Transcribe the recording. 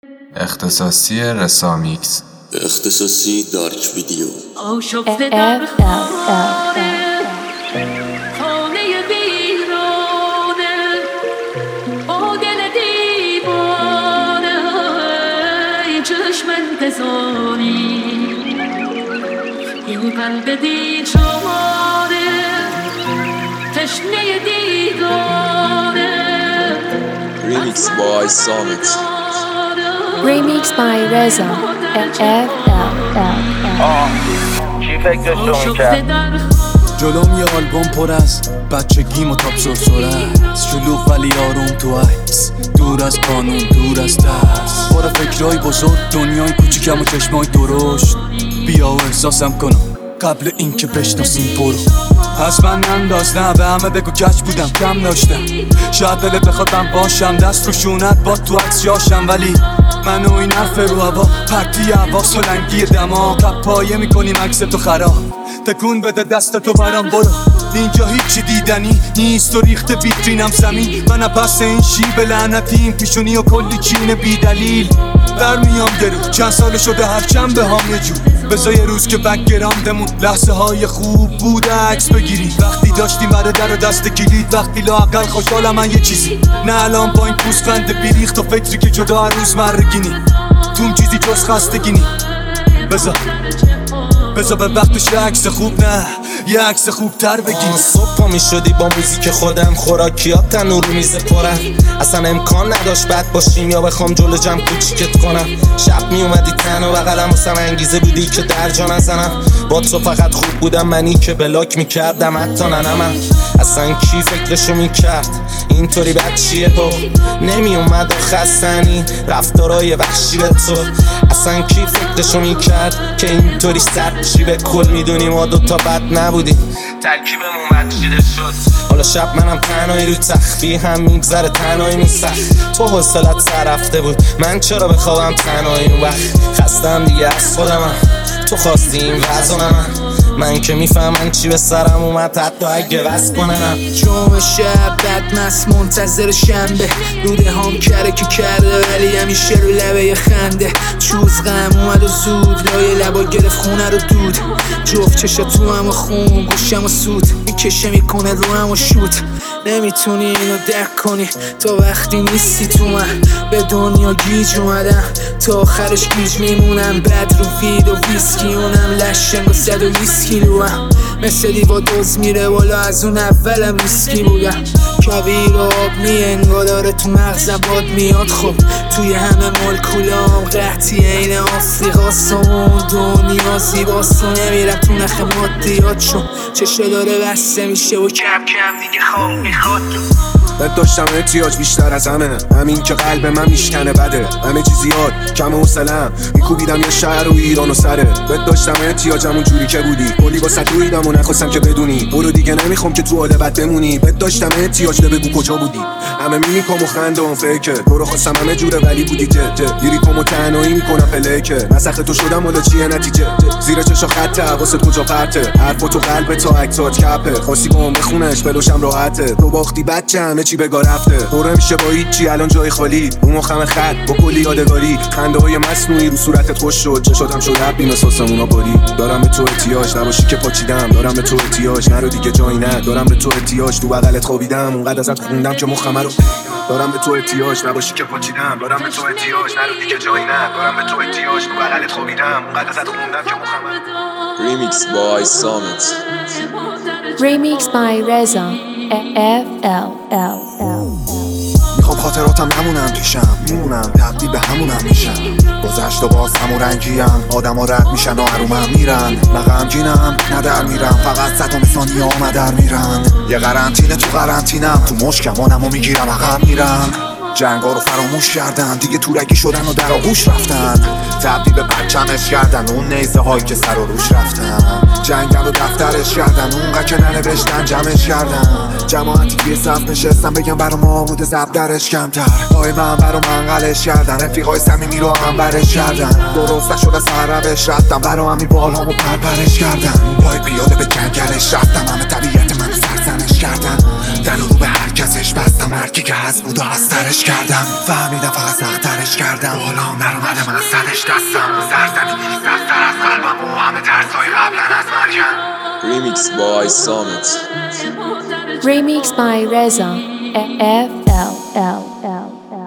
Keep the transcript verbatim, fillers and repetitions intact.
اختصاصی رسامیکس، اختصاصی دارک ویدیو. آشفته در خانه خانه ویرانه با دل دیوانه چشم انتظاری این قلب دیچاره تشنه دیداره. Remix by Summit. Remix by Reza F L L. کی فکرشو میکرد؟ جلوم یه آلبوم پر از بچگیم و تاپ سرسره است، شلوغ ولی آروم تو عکس، دور از قانون دور از ترس، پر فکرهای بزرگ، دنیای کوچیکم و چشمای درشت. بیا و احساسم کنم قبل اینکه بشناسیم برو. پس من ننداز، نه به همه بگو کج بودم کم داشتم، شاید دلت بخواد من باشم دست رو شونت با تو عکس جاشم، ولی من و این حرف رو هوا پرتی هوا سلنگی دما کپ پایه میکنیم عکس تو خراب. تکون بده دست تو برام برو، اینجا هیچی دیدنی نیست و ریخت ویترینم زمین. من پس این شیب لعنتیم پیشونی و کلی چین بی دلیل در میام درو. چند سال شده هر چند به هم یه جو بذار یه روز که بکگراندمون لحظه های خوب بوده عکس بگیری. وقتی داشتیم برای در و دست کلید، وقتی لااقل خوشحالم من یه چیزی، نه الان با این پوزخند بیریخت و فکری که جدا هر روز مرگینی توم چیزی جز خستگینی. بذار بذار به وقتش عکس خوب، نه یه عکس خوب تر بگی. صبح پا می شدی با موزیک خودم، خوراکیات تنور رو میز پرن، اصلا امکان نداشت بد باشیم یا بخوام جلو جمع کوچیکت کنم. شب می اومدی تن و بغلم واسم انگیزه بودی که درجا نزنم. با تو فقط خوب بودم منی که بلاک میکردم حتی ننمم. اصلا کی فکرشو میکرد اینطوری بد چیه تو نمی اومد و خستنی رفتارای وحشی به تو. اصلا کی فکرشو میکرد که اینطوری سر چی به کل میدونی ما دوتا بد نبودیم، ترکیبمون مجیده شد. حالا شب منم تنهایی رو تخفی هم میگذره تنهایی نیست. تو حوصلت سر رفته بود من چرا بخوابم تنهایی اون وقت. خستم دیگه از خودمم تو خواستی این وضع من من که میفهمم چی به سرم اومد حتی اگه وز کنم. جمعه شب بدمست منتظر شنبه، روده هم کره که کرده ولی همیشه رو لبه یه خنده. چوز غم اومد و زود لای لبا گرفت خونه رو دود. جفت چشا تو هم و خون گوشم و سود میکشه میکنه رو هم و شوت. نمیتونی اینو درک کنی تا وقتی نیستی تو من. به دنیا گیج اومدم تا آخرش گیج میمونم. بد رو فید و ویسکی اونم لشنگ و صد و بیست کیلو هم مثل دیوا دوز میره والا از اون اولم ریسکی بودم. کویر آب میانگا داره تو مغزم باد میاد. خب توی همه مولکولام قحطی این آفریقاست و اون دنیا زیباست و نمیرم تو نخ مادیات چون چشه داره بسته میشه و کم کم دیگه خواب میخواد. بد داشتم احتیاج بیشتر از همه، همین که قلب من میشکنه بده. همه چیزی یاد کم حوصله‌ام میکوبیدم یه شهر و ایران و سره. بد داشتم احتیاجم اون جوری که بودی کلی واسه دویدم و نخواستم که بدونی برو دیگه نمیخوام که تو حال بد بمونی. بد داشتم احتیاج ده بگو کجا بودی. همه میمیکم و خنده اون فیکه تو رو خواستم همه جوره ولی بودی ته ته لیریکم و تنهایی میکنم پلیکه مسخ تو شدم ولی چیه نتیجه. زیر چشا خط حواست کجا پرته حرف تو قلب تا اکتات کپه. خواستی با هم بخونش بلوشم راحته تو باختی بچه همه چی بگا رفته. برو میشه با هیچی الان جای خالی اون مخم خط با کلی یادگاری. خنده های مصنوعی رو صورتت خوش شد چشاتم شد حبی مساسمونا باری. دارم به تو احتیاج نباشی که پاچیدم. دارم به تو احتیاج نرو دیگه جایی نه. دارم به تو احتیاج تو بغلت خوابیدم اونقدر ازت خوندم که مخم رو. دارم به تو احتیاج نباشی که پاچیدم. دارم به تو احتیاج نرو دیگه جایی نه. دارم به تو احتیاج تو بغلت خوابیدم اونقدر ازت خوندم که مخم رو. Remix by Summit. Remix by Reza F L L. میخوام خاطراتم نمونم پیشم میمونم تبدیل به همونم میشم. گذشت و باز همون رنگیم آدم ها رد میشن و حرومم میرن. نه غمگینم نه در میرم فقط صدام ثانیه ها در میرن. یه قرنطینه تو قرنطینم تو مشکمانم و میگیرم عقب میرم. جنگا رو فراموش کردن دیگه تورگی شدن و در آغوش رفتن. تبدیل به پرچمش کردن اون نیزه هایی که سر و روش رفتن. جنگل و دفترش کردن اونقدر که ننوشتن جمعش کردن. جماعتی توی صف نشستن بگم برا ما بوده زب درش کمتر. پای من برا منقلش کردن رفیقای صمیمی رو هم برش کردن. درست نشده سر روش رفتم برا همی بالامو پرپرش کردن. پای پیاده به جنگلش رفتم همه طبیعت من سرزنش کردن. در رو به هر کسش بستم مرکی که هست بود و هسترش کردم فهمیدم فقط سخترش کردم حالا نرومده من صدش دستم سرزمینی سختر از قلبم و همه ترسای قبلا از مرگم. Remix by Summit. Remix by Reza. F L L L.